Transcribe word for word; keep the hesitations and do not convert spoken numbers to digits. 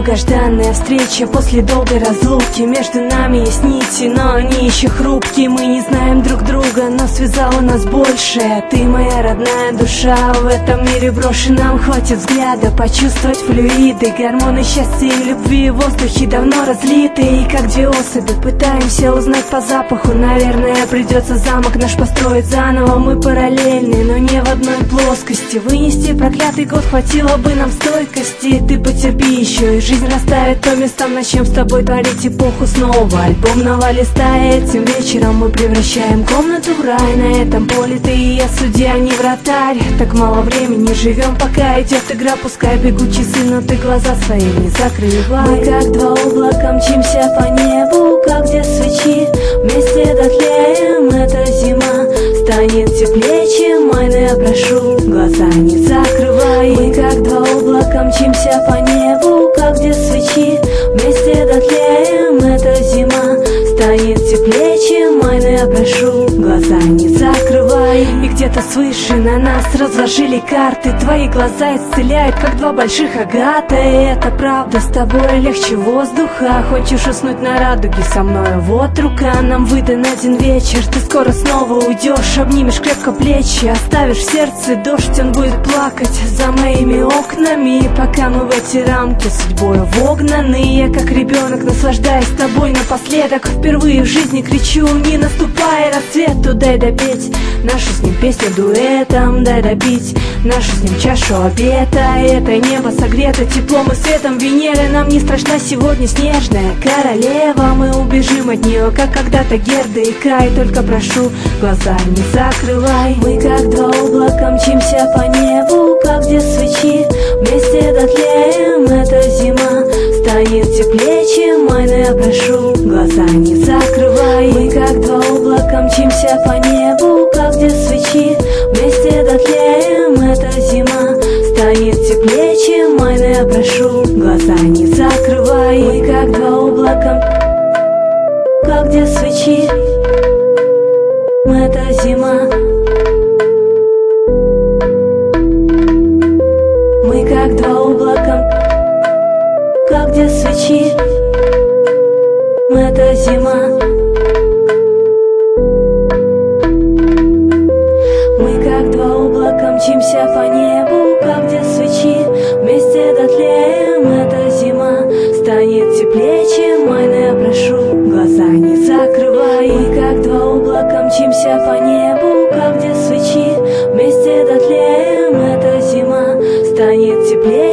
долгожданная встреча после долгой разлуки. Между нами есть нити, но они еще хрупкие. Мы не знаем друг друга, но связало нас больше. Ты моя родная душа, в этом мире брошенном хватит взгляда почувствовать флюиды, гормоны счастья и любви в воздухе давно разлиты. И как две особи пытаемся узнать по запаху. Наверное, придется замок наш построить заново. Мы параллельны, но не в одной плоскости. Вынести проклятый год хватило бы нам стойкости. Ты потерпи еще, и жизнь расставит по местам. Начнем с тобой творить эпоху снова. Альбомного листа, и этим вечером мы превращаем комнату в рай. На этом поле ты и я судья, не вратарь. Так мало времени живем, пока идет игра. Пускай бегут часы, но ты глаза свои не закрывай. Мы как два облака мчимся по небу, как две свечи, вместе дотлеем. Эта зима станет теплее, чем майная, прошу, глаза не закрывай. Мы как два облака мчимся по небу, как две свечи, вместе дотлеем. Эта зима станет теплее, чем майная, прошу, глаза не закрывай. И где-то свыше на нас разложили карты. Твои глаза исцеляют, как два больших агата. И это правда, с тобой легче воздуха. Хочешь уснуть на радуге со мной? Вот рука, нам выдан один вечер. Ты скоро снова уйдешь, обнимешь крепко плечи, оставишь в сердце дождь, он будет плакать за моими окнами. И пока мы в эти рамки судьбой вогнаны, я как ребенок наслаждаюсь тобой напоследок. Впервые в жизни кричу, не наступая рассвету. Дай допеть нашу с ним песню дуэтом, дай допить нашу с ним чашу обета. И это небо согрето теплом и светом Венеры. Нам не страшна сегодня снежная королева. Мы убежим от нее, как когда-то Герда и Кай. Только прошу, глаза не закрывай. Мы как два облака мчимся по небу, как две свечи, вместе дотлеем. Эта зима станет теплее, чем майная, прошу, глаза не закрывай. Мы как два облака мчимся по небу, как две свечи, вместе дотлеем. Эта зима станет теплее, чем майная, прошу, глаза не закрывай. Мы как два облака, как две свечи, эта зима. Мы как два облака, как две свечи, эта зима. Мы как два облака мчимся по небу, как две свечи, вместе дотлеем. Эта зима станет теплее, чем майная, прошу, глаза не закрывай. Мы как два облака мчимся по небу, как две свечи, вместе дотлеем. Эта зима станет теплее,